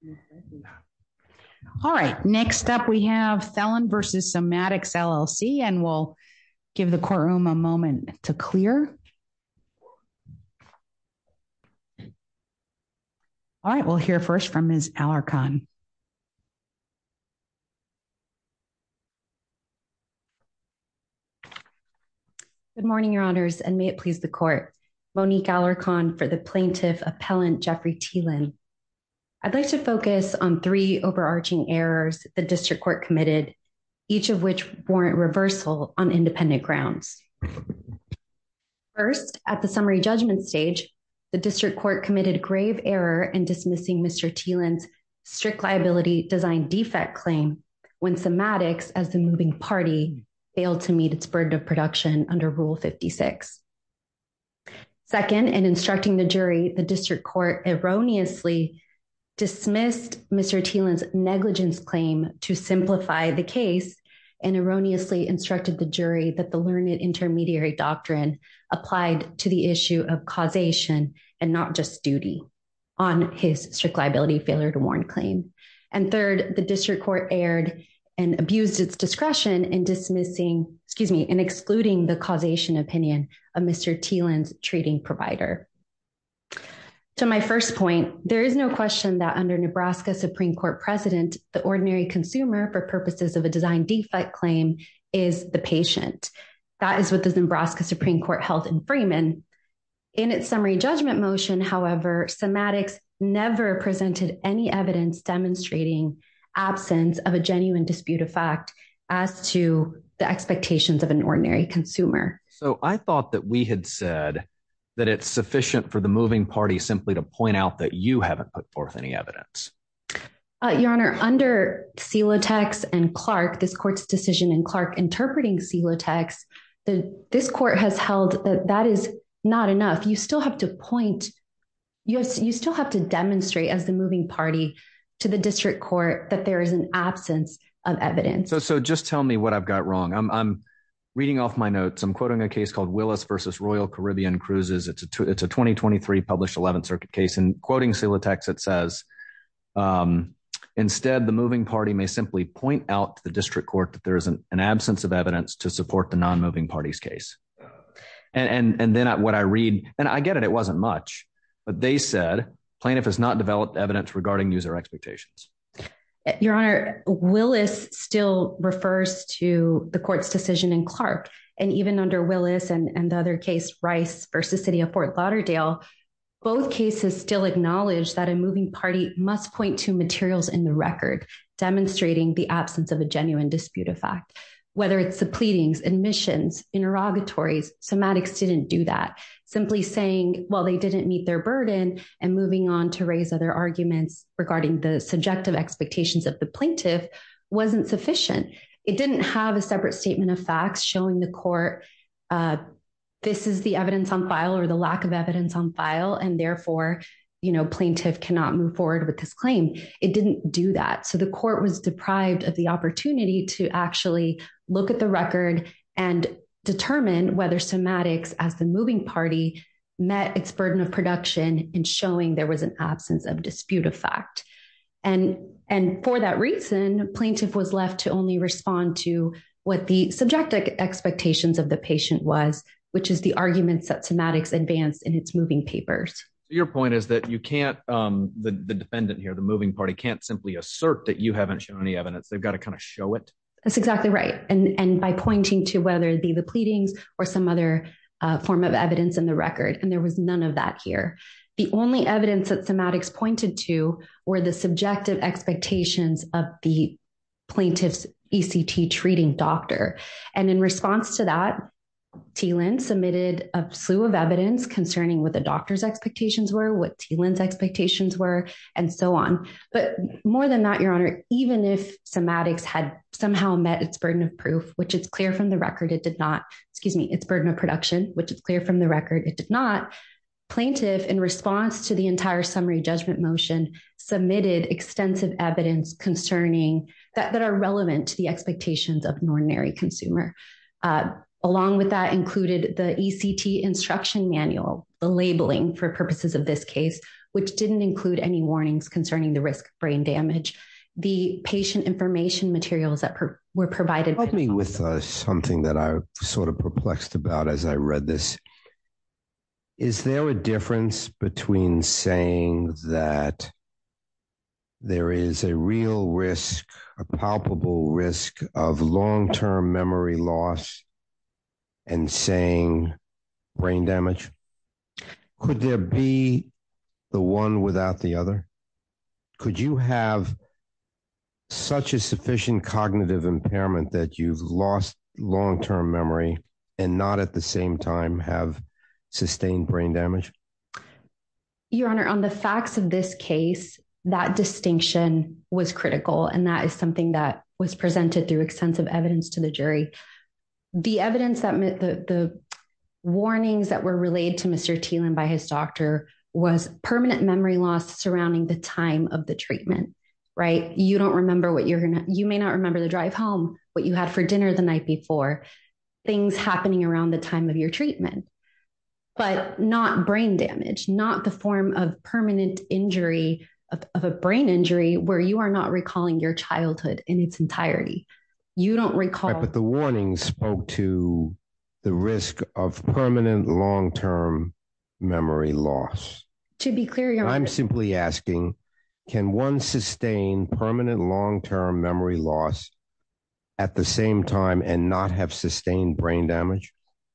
All right, next up we have Thelen versus Somatics LLC, and we'll give the courtroom a moment to clear. All right, we'll hear first from Ms. Alarcon. Good morning, Your Honors, and may it please the court. Monique Alarcon for the plaintiff appellant Jeffrey Thielen. I'd like to focus on three overarching errors the district court committed, each of which warrant reversal on independent grounds. First, at the summary judgment stage, the district court committed grave error in dismissing Mr. Thielen's strict liability design defect claim when Somatics, as the moving party, failed to meet its burden of production under Rule 56. Second, in instructing the jury, the district court erroneously dismissed Mr. Thielen's negligence claim to simplify the case and erroneously instructed the jury that the learned intermediary doctrine applied to the issue of causation and not just duty on his strict liability failure to warn claim. And third, the district court erred and abused its discretion in excluding the causation opinion of Mr. Thielen's treating provider. To my first point, there is no question that under Nebraska Supreme Court precedent, the ordinary consumer for purposes of a design defect claim is the patient. That is what the Nebraska Supreme Court held in Freeman. In its summary judgment motion, however, Somatics never presented any evidence demonstrating absence of a genuine dispute of fact as to the expectations of an ordinary consumer. So I thought that we had said that it's sufficient for the moving party simply to point out that you haven't put forth any evidence. Your Honor, under Celotex and Clark, this court's decision in Clark interpreting Celotex, this court has held that that is not enough. You still have to point, you still have to demonstrate as the moving party to the district court that there is an absence of evidence. So just tell me what I've got wrong. I'm reading off my notes. I'm quoting a case called Willis versus Royal Caribbean Cruises. It's a 2023 published 11th Circuit case. And quoting Celotex, it says, instead, the moving party may simply point out to the district court that there is an absence of evidence to support the non-moving party's case. And then what I read, and I get it, it wasn't much, but they said plaintiff has not developed evidence regarding user expectations. Your Honor, Willis still refers to the court's decision in Clark. And even under Willis and the other case, Rice versus City of Fort Lauderdale, both cases still acknowledge that a moving party must point to materials in the record demonstrating the absence of a genuine dispute of fact. Whether it's the pleadings, admissions, interrogatories, Somatics didn't do that. Simply saying, well, they didn't meet their burden and moving on to raise other arguments regarding the subjective expectations of the plaintiff wasn't sufficient. It didn't have a separate statement of facts showing the court this is the evidence on file or the lack of evidence on file, and therefore, plaintiff cannot move forward with this claim. It didn't do that. So the court was deprived of the opportunity to actually look at the record and determine whether Somatics, as the moving party, met its burden of production in showing there was an absence of dispute of fact. And for that reason, plaintiff was left to only respond to what the subjective expectations of the patient was, which is the arguments that Somatics advanced in its moving papers. Your point is that you can't, the defendant here, the moving party, can't simply assert that you haven't shown any evidence. They've got to kind of show it. That's exactly right. And by pointing to whether it be the pleadings or some other form of evidence in the record, and there was none of that here. The only evidence that Somatics pointed to were the subjective expectations of the plaintiff's ECT treating doctor. And in response to that, Thielen submitted a slew of evidence concerning what the doctor's expectations were, what Thielen's expectations were, and so on. But more than that, Your Honor, even if Somatics had somehow met its burden of proof, which is clear from the record, it did not, its burden of production, which is clear from the record, it did not. Plaintiff, in response to the entire summary judgment motion, submitted extensive evidence concerning that are relevant to the expectations of an ordinary consumer. Along with that included the ECT instruction manual, the labeling for purposes of this case, which didn't include any warnings concerning the risk of brain damage. The patient information materials that were provided. Help me with something that I was sort of perplexed about as I read this. Is there a difference between saying that there is a real risk, a palpable risk of long-term memory loss, and saying brain damage? Could there be the one without the other? Could you have such a sufficient cognitive impairment that you've lost long-term memory and not at the same time have sustained brain damage? Your Honor, on the facts of this case, that distinction was critical, and that is something that was presented through extensive evidence to the jury. The evidence that the warnings that were relayed to Mr. Thielen by his doctor was permanent memory loss surrounding the time of the treatment, right? You don't remember you may not remember the drive home, what you had for dinner the night before, things happening around the time of your treatment, but not brain damage, not the form of permanent injury of a brain injury where you are not recalling your childhood in its entirety. You don't recall. Right, but the warning spoke to the risk of permanent long-term memory loss. To be clear, Your Honor, I'm simply asking, can one sustain permanent long-term memory loss at the same time and not have sustained brain damage?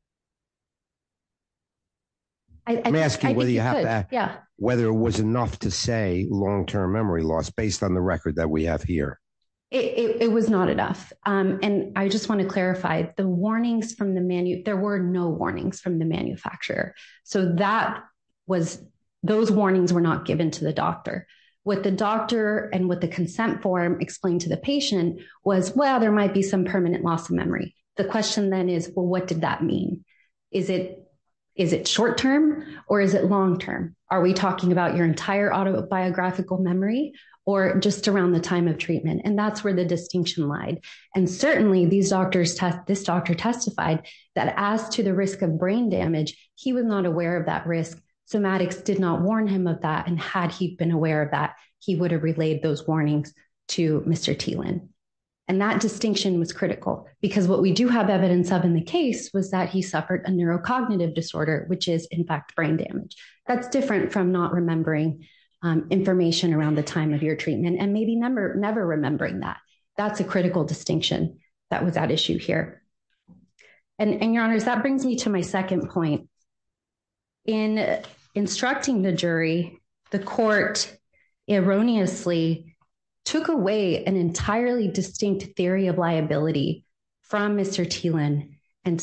I'm asking whether you have to ask whether it was enough to say long-term memory loss based on the record that we have here. It was not enough. And I just want to clarify the warnings from there were no warnings from the manufacturer. So those warnings were not given to the doctor. What the doctor and what the consent form explained to the patient was, well, there might be some permanent loss of memory. The question then is, well, what did that mean? Is it short-term or is it long-term? Are we talking about your entire autobiographical memory or just around the time of treatment? And that's where the distinction lied. And certainly this doctor testified that as to the risk of brain damage, he was not aware of that risk. Somatics did not warn him of that. And had he been aware of that, he would have relayed those warnings to Mr. Thielen. And that distinction was critical because what we do have evidence of in the case was that he suffered a neurocognitive disorder, which is in fact brain damage. That's different from not remembering information around the time of your treatment and maybe never remembering that. That's a critical distinction that was at issue here. And Your Honors, that brings me to my second point. In instructing the jury, the court erroneously took away an entirely distinct theory of liability from Mr. Thielen and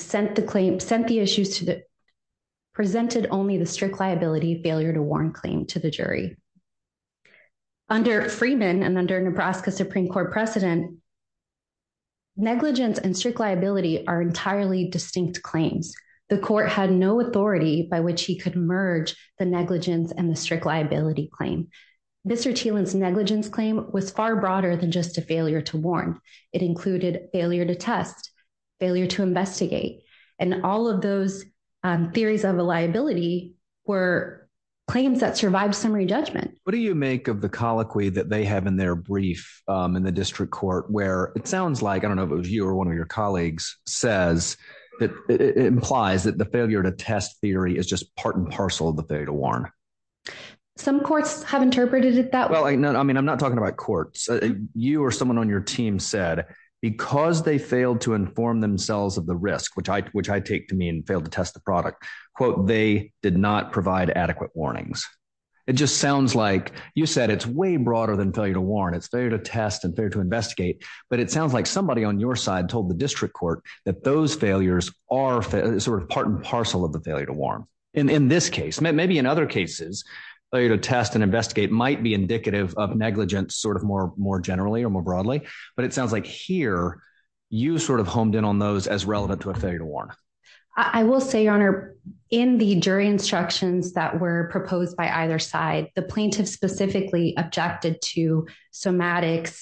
presented only the strict liability failure to warn claim to the jury. Under Freeman and under Nebraska Supreme Court precedent, negligence and strict liability are entirely distinct claims. The court had no authority by which he could merge the negligence and the strict liability claim. Mr. Thielen's negligence claim was far broader than just a failure to warn. It included failure to test, failure to investigate, and all of those theories of a liability were claims that survived summary judgment. What do you make of the colloquy that they have in their brief in the district court where it sounds like, I don't know if it was you or one of your colleagues, says that it implies that the failure to test theory is just part and parcel of the failure to warn? Some courts have interpreted it that way. Well, I'm not talking about courts. You or someone on your team said because they failed to inform themselves of the risk, which I take to mean failed to test the product, quote, they did not provide adequate warnings. It just sounds like you said it's way broader than failure to warn. It's failure to test and failure to investigate. But it sounds like somebody on your side told the district court that those failures are sort of part and parcel of the failure to warn. In this case, maybe in other cases, failure to test and investigate might be indicative of negligence sort of more generally or more broadly. But it sounds like here you sort of homed in on those as relevant to a failure to warn. I will say, Your Honor, in the jury instructions that were proposed by either side, the plaintiff specifically objected to Somatics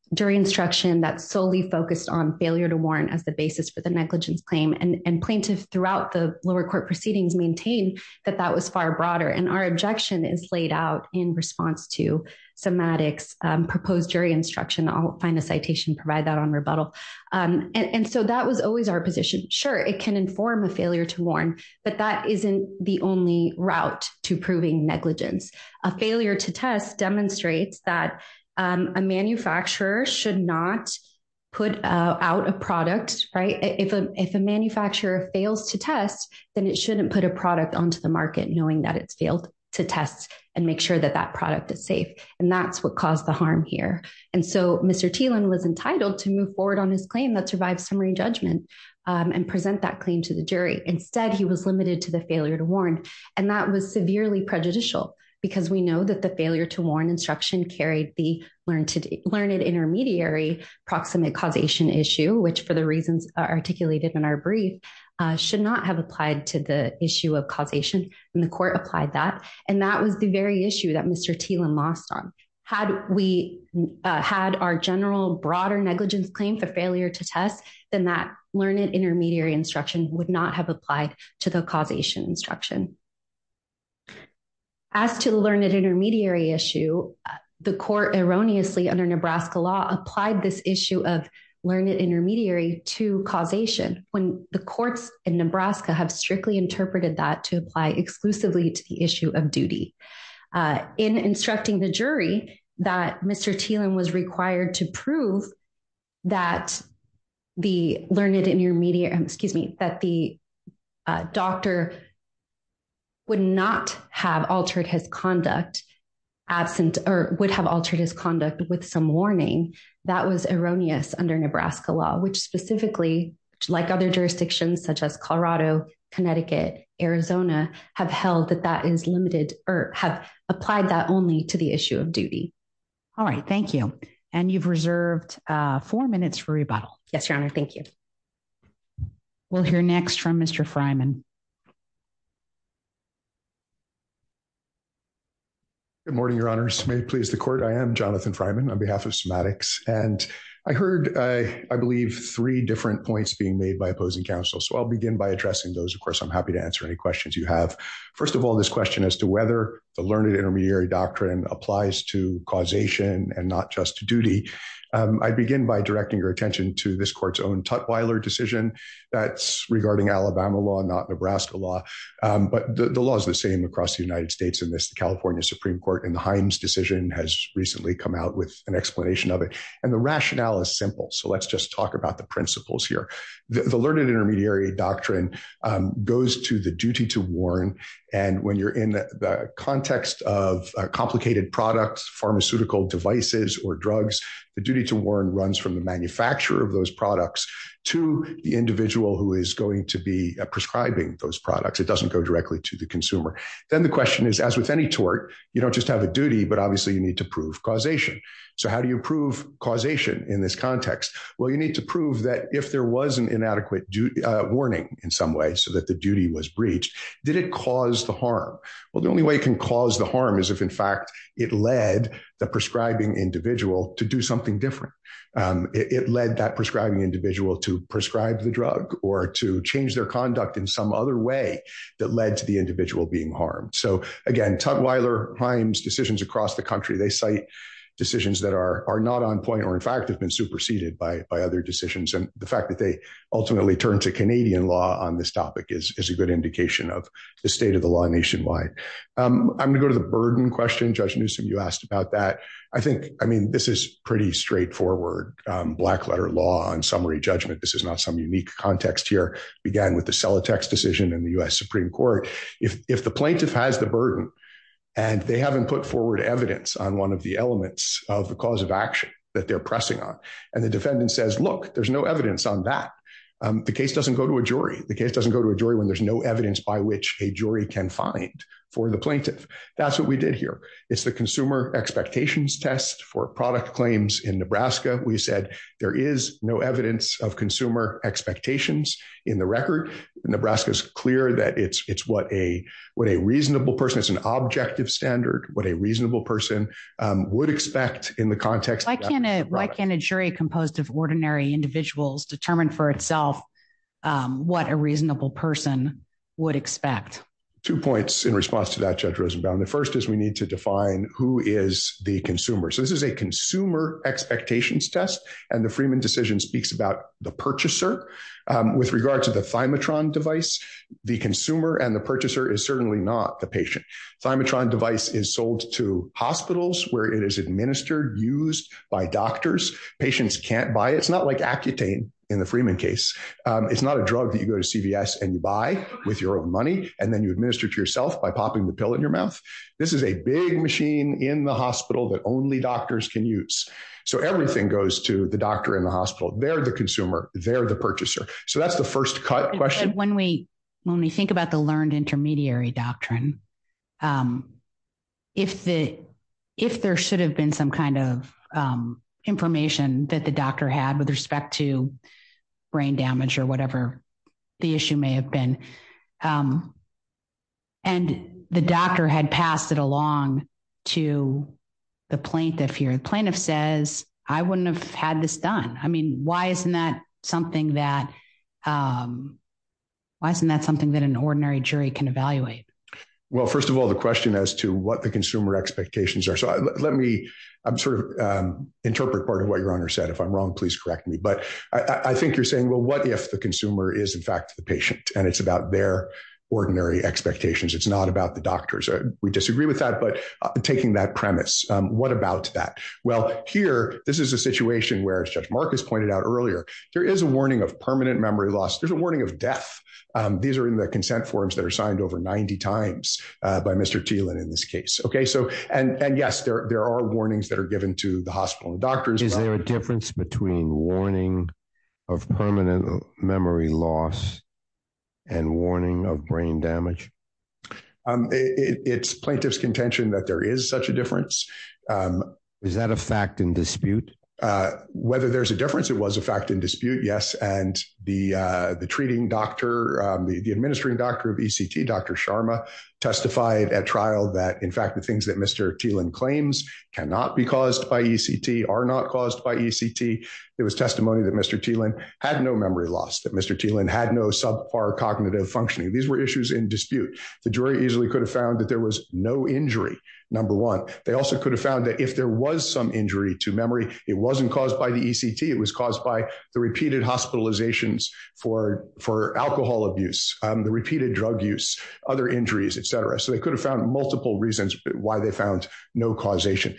jury instruction that solely focused on failure to warn as the basis for the negligence claim. And plaintiff throughout the lower court proceedings maintained that that was far broader. And our objection is laid out in response to Somatic's proposed jury instruction. I'll find a citation, provide that on rebuttal. And so that was always our position. Sure, it can inform a failure to warn, but that isn't the only route to proving negligence. A failure to test demonstrates that a manufacturer should not put out a product, right? If a manufacturer fails to test, then it shouldn't put a product onto the market knowing that it's failed to test and make sure that that product is safe. And that's what caused the harm here. And so Mr. Thielen was entitled to move forward on his claim that survived summary judgment and present that claim to the jury. Instead, he was limited to the failure to warn. And that was severely prejudicial, because we know that the failure to warn instruction carried the learned intermediary proximate causation issue, which for the reasons articulated in our brief, should not have applied to the issue of causation. And the court applied that. And that was the very issue that Mr. Thielen lost on. Had we had our general broader negligence claim for failure to test, then that learned intermediary instruction would not have applied to the causation instruction. As to the learned intermediary issue, the court erroneously under Nebraska law applied this issue of learned intermediary to causation, when the courts in Nebraska have strictly interpreted that to apply exclusively to the issue of duty. In instructing the jury that Mr. Thielen was required to prove that the learned intermediary, that the doctor would not have altered his conduct absent, or would have altered his conduct with some warning, that was erroneous under Nebraska law, which specifically, like other jurisdictions such as Colorado, Connecticut, Arizona, have held that that is limited, or have applied that only to the issue of duty. All right, thank you. And you've reserved 4 minutes for rebuttal. Yes, Your Honor, thank you. We'll hear next from Mr. Fryman. Good morning, Your Honors. May it please the court. I am Jonathan Fryman on behalf of Somatics. And I heard, I believe, 3 different points being made by opposing counsel. So I'll begin by addressing those. Of course, I'm happy to answer any questions you have. First of all, this question as to whether the learned intermediary doctrine applies to causation and not just to duty. I begin by directing your attention to this court's own Tutwiler decision. That's regarding Alabama law, not Nebraska law. But the law is the same across the United States in this. The California Supreme Court in the Himes decision has recently come out with an explanation of it. And the rationale is simple. So let's just talk about the principles here. The learned intermediary doctrine goes to the duty to warn. And when you're in the context of complicated products, pharmaceutical devices, or drugs, the duty to warn runs from the manufacturer of those products to the individual who is going to be prescribing those products. It doesn't go directly to the consumer. Then the question is, as with any tort, you don't just have a duty, but obviously you need to prove causation. So how do you prove causation in this context? Well, you need to prove that if there was an inadequate warning in some way so that the duty was breached, did it cause the harm? Well, the only way it can cause the harm is if, in fact, it led the prescribing individual to do something different. It led that prescribing individual to prescribe the drug or to change their conduct in some other way that led to the individual being harmed. So again, Tutwiler, Himes, decisions across the country, they cite decisions that are not on point or in fact have been superseded by other decisions. And the fact that they ultimately turn to Canadian law on this topic is a good indication of the state of the law nationwide. I'm going to go to the burden question. Judge Newsom, you asked about that. I mean, this is pretty straightforward black letter law on summary judgment. This is not some unique context here. It began with the Celotex decision in the U.S. Supreme Court. If the plaintiff has the burden and they haven't put forward evidence on one of the elements of the cause of action that they're pressing on, and the defendant says, look, there's no evidence on that, the case doesn't go to a jury. The case doesn't go to a jury when there's no evidence by which a jury can find for the plaintiff. That's what we did here. It's the consumer expectations test for product claims in Nebraska. We said there is no evidence of consumer expectations in the record. Nebraska is clear that it's what a reasonable person, it's an objective standard, what a reasonable person would expect in the context. Why can't a jury composed of ordinary individuals determine for itself what a reasonable person would expect? 2 points in response to that, Judge Rosenbaum. The first is we need to define who is the consumer. So this is a consumer expectations test, and the Freeman decision speaks about the purchaser. With regard to the Thymatron device, the consumer and the purchaser is certainly not the patient. Thymatron device is sold to hospitals where it is administered, used by doctors. Patients can't buy it. It's not like Accutane in the Freeman case. It's not a drug that you go to CVS and you buy with your own money and then you administer to yourself by popping the pill in your mouth. This is a big machine in the hospital that only doctors can use. So everything goes to the doctor in the hospital. They're the consumer. They're the purchaser. So that's the first cut question. But when we think about the learned intermediary doctrine, if there should have been some kind of information that the doctor had with respect to brain damage or whatever the issue may have been, and the doctor had passed it along to the plaintiff here. The plaintiff says, I wouldn't have had this done. I mean, why isn't that something that an ordinary jury can evaluate? Well, first of all, the question as to what the consumer expectations are. So let me interpret part of what Your Honor said. If I'm wrong, please correct me. But I think you're saying, well, what if the consumer is in fact the patient and it's about their ordinary expectations? It's not about the doctors. We disagree with that, but taking that premise, what about that? Well, here, this is a situation where, as Judge Marcus pointed out earlier, there is a warning of permanent memory loss. There's a warning of death. These are in the consent forms that are signed over 90 times by Mr. Thielen in this case. Okay, so, and yes, there are warnings that are given to the hospital and doctors. Is there a difference between warning of permanent memory loss and warning of brain damage? It's plaintiff's contention that there is such a difference. Is that a fact in dispute? Whether there's a difference, it was a fact in dispute, yes. And the treating doctor, the administering doctor of ECT, Dr. Sharma, testified at trial that, in fact, the things that Mr. Thielen claims cannot be caused by ECT are not caused by ECT. There was testimony that Mr. Thielen had no memory loss, that Mr. Thielen had no subpar cognitive functioning. These were issues in dispute. The jury easily could have found that there was no injury, number one. They also could have found that if there was some injury to memory, it wasn't caused by the ECT. It was caused by the repeated hospitalizations for alcohol abuse, the repeated drug use, other injuries, etc. So they could have found multiple reasons why they found no causation.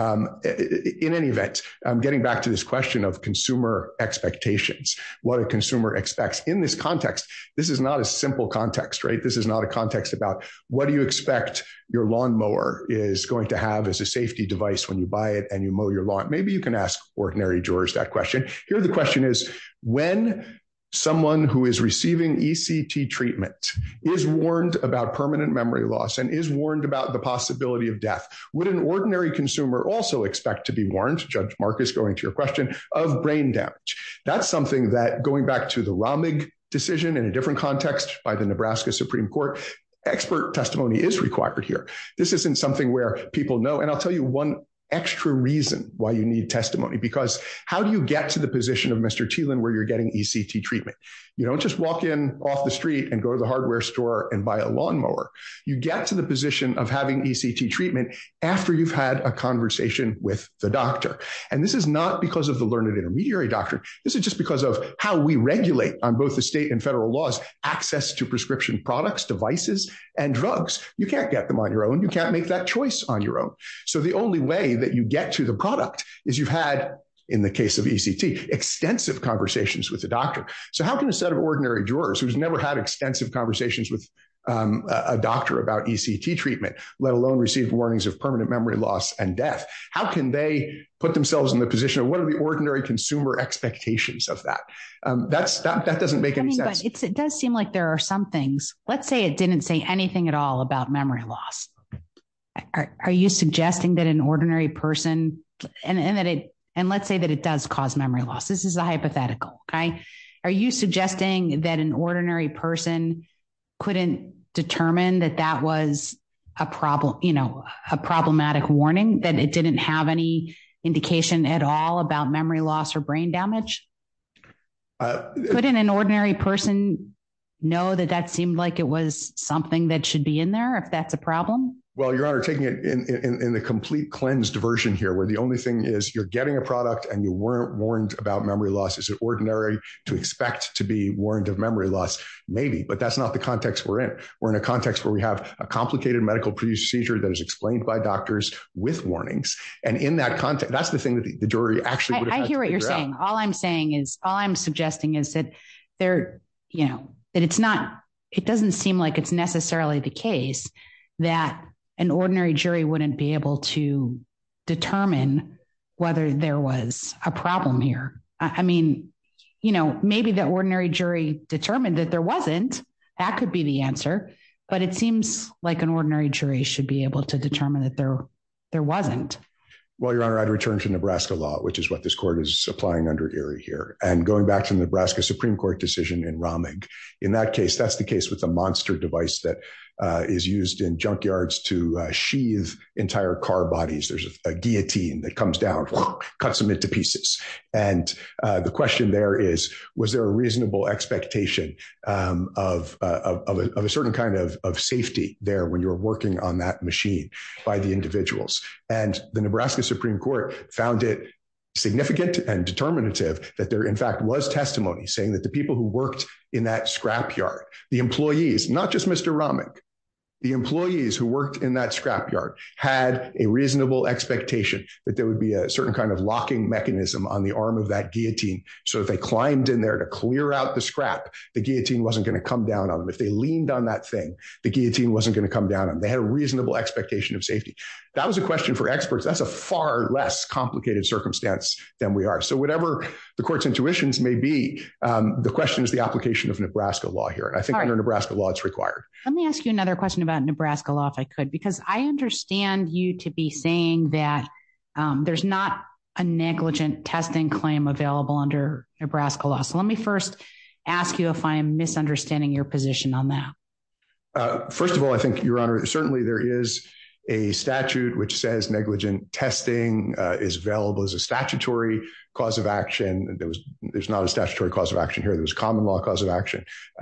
In any event, getting back to this question of consumer expectations, what a consumer expects in this context, this is not a simple context, right? This is not a context about what do you expect your lawnmower is going to have as a safety device when you buy it and you mow your lawn. Maybe you can ask ordinary jurors that question. Here the question is, when someone who is receiving ECT treatment is warned about permanent memory loss and is warned about the possibility of death, would an ordinary consumer also expect to be warned, Judge Marcus, going to your question, of brain damage? That's something that, going back to the Ramig decision in a different context by the Nebraska Supreme Court, expert testimony is required here. This isn't something where people know, and I'll tell you one extra reason why you need testimony, because how do you get to the position of Mr. Thielen where you're getting ECT treatment? You don't just walk in off the street and go to the hardware store and buy a lawnmower. You get to the position of having ECT treatment after you've had a conversation with the doctor. And this is not because of the learned intermediary doctrine. This is just because of how we regulate on both the state and federal laws access to prescription products, devices, and drugs. You can't get them on your own. You can't make that choice on your own. So the only way that you get to the product is you've had, in the case of ECT, extensive conversations with the doctor. So how can a set of ordinary jurors who's never had extensive conversations with a doctor about ECT treatment, let alone received warnings of permanent memory loss and death. How can they put themselves in the position of what are the ordinary consumer expectations of that? That doesn't make any sense. But it does seem like there are some things. Let's say it didn't say anything at all about memory loss. Are you suggesting that an ordinary person, and let's say that it does cause memory loss? This is a hypothetical, okay? Are you suggesting that an ordinary person couldn't determine that that was a problem, a problematic warning, that it didn't have any indication at all about memory loss or brain damage? Couldn't an ordinary person know that seemed like it was something that should be in there if that's a problem? Well, Your Honor, taking it in the complete cleansed version here, where the only thing is you're getting a product and you weren't warned about memory loss. Is it ordinary to expect to be warned of memory loss? Maybe, but that's not the context we're in. We're in a context where we have a complicated medical procedure that is explained by doctors with warnings. And in that context, that's the thing that the jury actually would have had to figure out. I hear what you're saying. All I'm suggesting is that that it doesn't seem like it's necessarily the case that an ordinary jury wouldn't be able to determine whether there was a problem here. I mean, maybe the ordinary jury determined that there wasn't. That could be the answer. But it seems like an ordinary jury should be able to determine that there wasn't. Well, Your Honor, I'd return to Nebraska law, which is what this court is applying under Erie here. And going back to the Nebraska Supreme Court decision in Romig, in that case, that's the case with the monster device that is used in junkyards to sheathe entire car bodies. There's a guillotine that comes down, cuts them into pieces. And the question there is, was there a reasonable expectation of a certain kind of safety there when you're working on that machine by the individuals? And the Nebraska Supreme Court found it significant and determinative that there, in fact, was testimony saying that the people who worked in that scrapyard, the employees, not just Mr. Romig, the employees who worked in that scrapyard had a reasonable expectation that there would be a certain kind of locking mechanism on the arm of that guillotine. So if they climbed in there to clear out the scrap, the guillotine wasn't going to come down on them. If they leaned on that thing, the guillotine wasn't going to come down on them. They had a reasonable expectation of safety. That was a question for experts. That's a far less complicated circumstance than we are. So whatever the court's intuitions may be, the question is the application of Nebraska law here. And I think under Nebraska law, it's required. Let me ask you another question about Nebraska law, if I could, because I understand you to be saying that there's not a negligent testing claim available under Nebraska law. So let me first ask you if I am misunderstanding your position on that. First of all, I think, Your Honor, certainly there is a statute which says negligent testing is available as a statutory cause of action. There's not a statutory cause of action here. There was common law cause of action.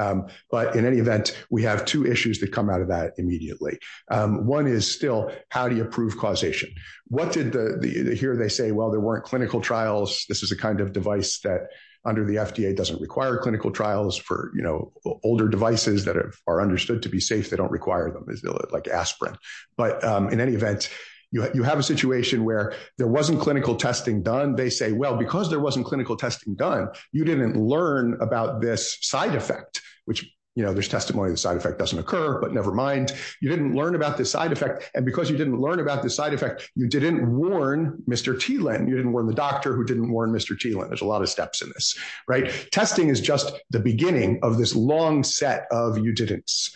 But in any event, we have two issues that come out of that immediately. One is still, how do you prove causation? What did here they say, well, there weren't clinical trials. This is a kind of device that under the FDA doesn't require clinical trials for, older devices that are understood to be safe. They don't require them, like aspirin. But in any event, you have a situation where there wasn't clinical testing done. They say, well, because there wasn't clinical testing done, you didn't learn about this side effect, which, there's testimony the side effect doesn't occur, but never mind. You didn't learn about this side effect. And because you didn't learn about this side effect, you didn't warn Mr. Thielen. You didn't warn the doctor who didn't warn Mr. Thielen. There's a lot of steps in this, right? Testing is just the beginning of this long set of you didn'ts.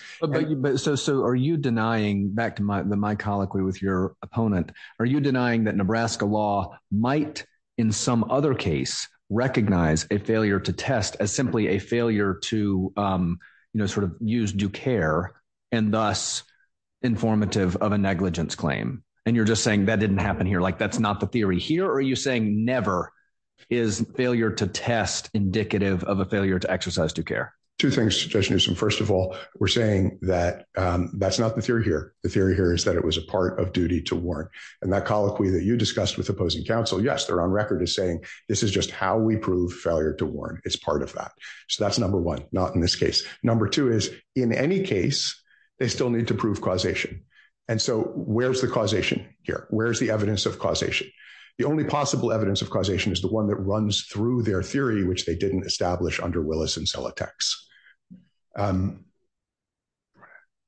So are you denying, back to my colloquy with your opponent, are you denying that Nebraska law might, in some other case, recognize a failure to test as simply a failure to sort of use due care and thus informative of a negligence claim? And you're just saying that didn't happen here. Like, that's not the theory here. Or are you saying never is failure to test indicative of a failure to exercise due care? Two things, Judge Newsom. First of all, we're saying that that's not the theory here. The theory here is that it was a part of duty to warn. And that colloquy that you discussed with opposing counsel, yes, they're on record as saying this is just how we prove failure to warn. It's part of that. So that's number one, not in this case. Number two is, in any case, they still need to prove causation. And so where's the causation here? Where's the evidence of causation? The only possible evidence of causation is the one that runs through their theory, which they didn't establish under Willis and Celotex.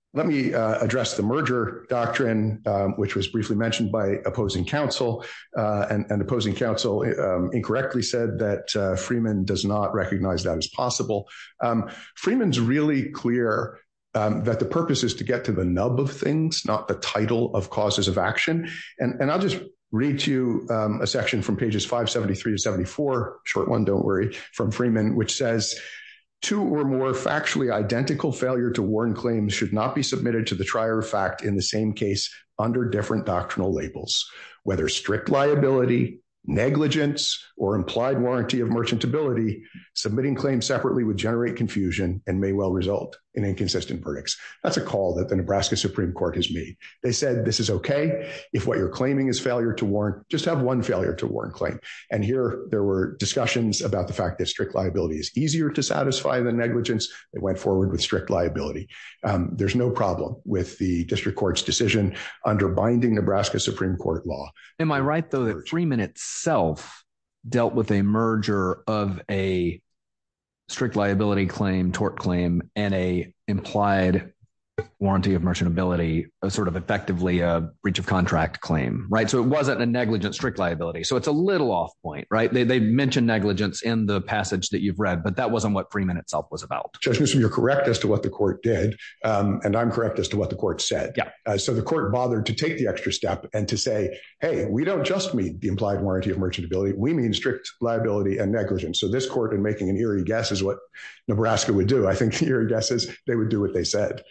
Let me address the merger doctrine, which was briefly mentioned by opposing counsel, and opposing counsel incorrectly said that Freeman does not recognize that as possible. Freeman's really clear that the purpose is to get to the nub of things, not the title of causes of action. And I'll just read to you a section from pages 573 to 74, short one, don't worry, from Freeman, which says, 2 or more factually identical failure to warn claims should not be submitted to the trier of fact in the same case under different doctrinal labels, whether strict liability, negligence, or implied warranty of merchantability. Submitting claims separately would generate confusion and may well result in inconsistent verdicts. That's a call that the Nebraska Supreme Court has made. They said this is okay. If what you're claiming is failure to warn, just have one failure to warn claim. And here there were discussions about the fact that strict liability is easier to satisfy than negligence. They went forward with strict liability. There's no problem with the district court's decision under binding Nebraska Supreme Court law. Am I right, though, that Freeman itself dealt with a merger of a strict liability claim, tort claim, and a implied warranty of merchantability, a sort of effectively a breach of contract claim, right? So it wasn't a negligent strict liability. So it's a little off point, right? They mentioned negligence in the passage that you've read, but that wasn't what Freeman itself was about. Judge Newsom, you're correct as to what the court did, and I'm correct as to what the court said. Yeah. So the court bothered to take the extra step and to say, hey, we don't just mean the implied warranty of merchantability, we mean strict liability and negligence. So this court, in making an eerie guess, is what Nebraska would do. I think the eerie guess is they would do what they said.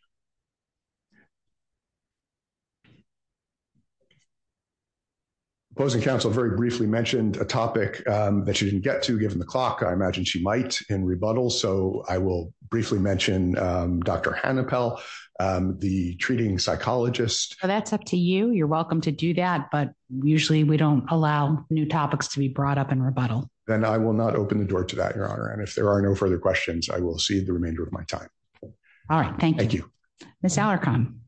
Opposing counsel very briefly mentioned a topic that she didn't get to given the clock. I imagine she might in rebuttal. So I will briefly mention Dr. Hannapel, the treating psychologist. So that's up to you. You're welcome to do that, but usually we don't allow new topics to be brought up in rebuttal. Then I will not open the door to that, Your Honor. And if there are no further questions, I will cede the remainder of my time. All right. Thank you. Thank you. Ms. Alarcon.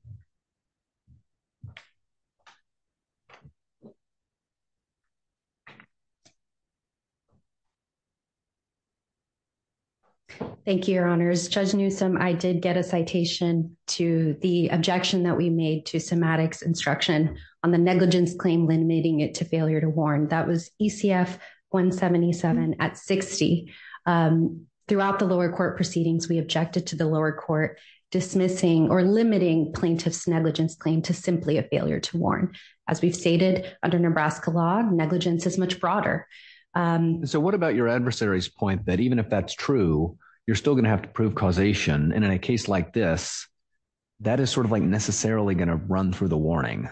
Thank you, Your Honors. Judge Newsom, I did get a citation to the objection that we made to Somatic's instruction on the negligence claim, limiting it to failure to warn. That was ECF 177 at 60. Throughout the lower court proceedings, we objected to the lower court dismissing or limiting plaintiff's negligence claim to simply a failure to warn. As we've stated, under Nebraska law, negligence is much broader. So what about your adversary's point that even if that's true, you're still going to have to prove causation. And in a case like this, that is sort of like necessarily going to run through the warning.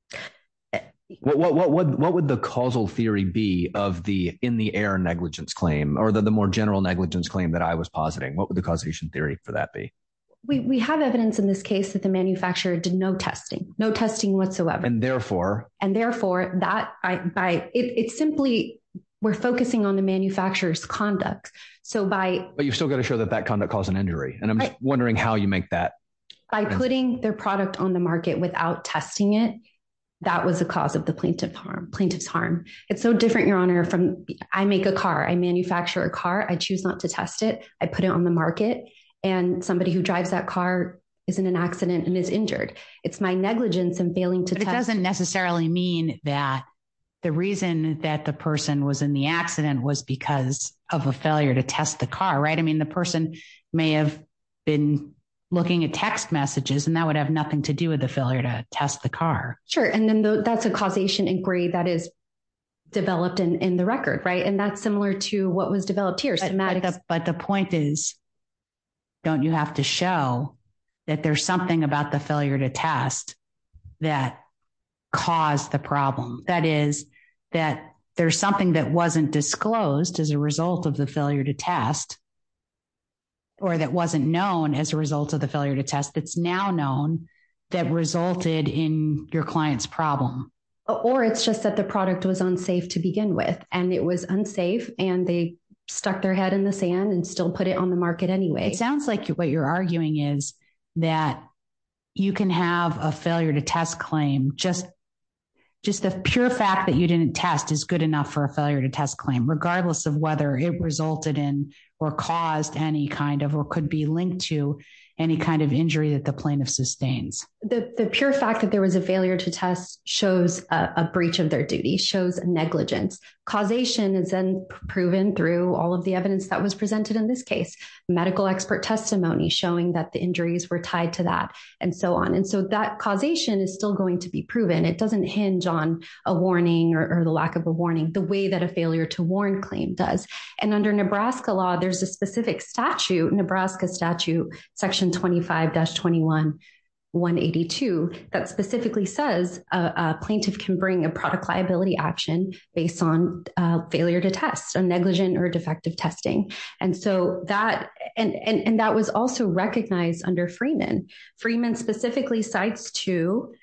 What would the causal theory be of the in the air negligence claim or the more general negligence claim that I was positing? What would the causation theory for that be? We have evidence in this case that the manufacturer did no testing whatsoever. And therefore that it's simply, we're focusing on the manufacturer's conduct. But you've still got to show that conduct caused an injury. And I'm just wondering how you make that. By putting their product on the market without testing it, that was the cause of the plaintiff's harm. It's so different, Your Honor, from I make a car, I manufacture a car, I choose not to test it, I put it on the market, and somebody who drives that car is in an accident and is injured. It's my negligence in failing to test. It doesn't necessarily mean that the reason that the person was in the accident was because of a failure to test the car, right? I mean, the person may have been looking at text messages and that would have nothing to do with the failure to test the car. Sure. And then that's a causation inquiry that is developed in the record, right? And that's similar to what was developed here. But the point is, don't you have to show that there's something about the failure to test that caused the problem? That is, that there's something that wasn't disclosed as a result of the failure to test, or that wasn't known as a result of the failure to test that's now known that resulted in your client's problem. Or it's just that the product was unsafe to begin with, and it was unsafe and they stuck their head in the sand and still put it on the market anyway. It sounds like what you're arguing is that you can have a failure to test claim. Just the pure fact that you didn't test is good enough for a failure to test claim, regardless of whether it resulted in or caused any kind of, or could be linked to any kind of injury that the plaintiff sustains. The pure fact that there was a failure to test shows a breach of their duty, shows negligence. Causation is then proven through all of the evidence that was presented in this case, medical expert testimony showing that the injuries were tied to that, and so on. And so that causation is still going to be proven. It doesn't hinge on a warning or the lack of a warning, the way that a failure to warn claim does. And under Nebraska law, there's a specific statute, Nebraska statute, section 25-21-182, that specifically says a plaintiff can bring a product liability action based on failure to test, a negligent or defective testing. And so that, and that was also recognized under Freeman. Freeman specifically cites to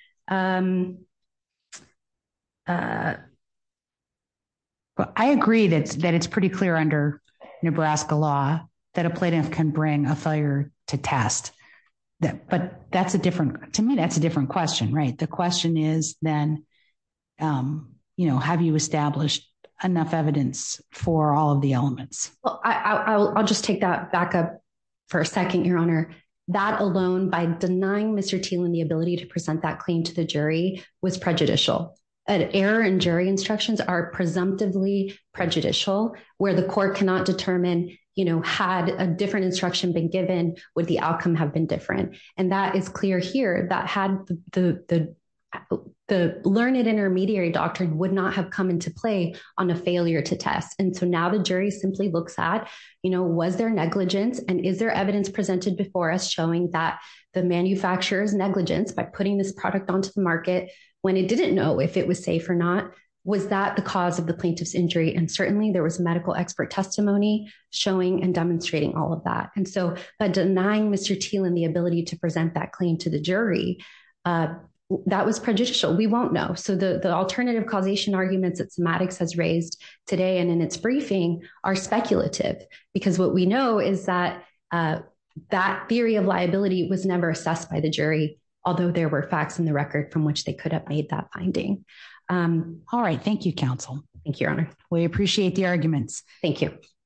I agree that it's pretty clear under Nebraska law that a plaintiff can bring a failure to test. But that's to me, that's a different question, right? The question is then, have you established enough evidence for all of the elements? Well, I'll just take that back up for a second, Your Honor. That alone, by denying Mr. Thielen the ability to present that claim to the jury, was prejudicial. An error in jury instructions are presumptively prejudicial, where the court cannot determine, had a different instruction been given, would the outcome have been different? And that is clear here, that had the learned intermediary doctrine would not have come into play on a failure to test. And so now the jury simply looks at, was there negligence, and is there evidence presented before us showing that the manufacturer's negligence by putting this product onto the market when it didn't know if it was safe or not, was that the cause of the plaintiff's injury? And certainly there was medical expert testimony showing and demonstrating all of that. And so by denying Mr. Thielen the ability to present that claim to the jury, that was prejudicial. We won't know. So the alternative causation arguments that Somatics has raised today and in its briefing are speculative, because what we know is that that theory of liability was never assessed by the jury, although there were facts in the record from which they could have made that finding. All right. Thank you, counsel. Thank you, Your Honor. We appreciate the arguments. Thank you.